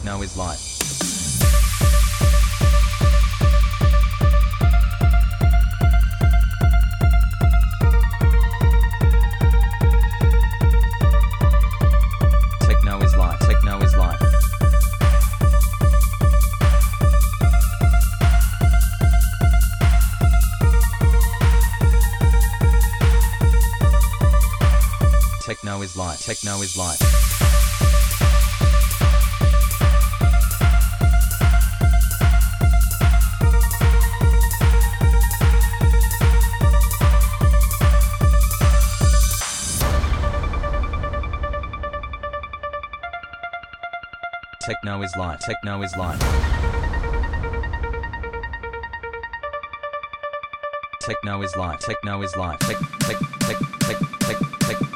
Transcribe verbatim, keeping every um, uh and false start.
Techno is life. Techno is life. Techno is life. Techno is life. Techno is life. Techno is life. Techno is life. Techno is life. Techno is life. Tech, tech, tech, tech, tech, tech.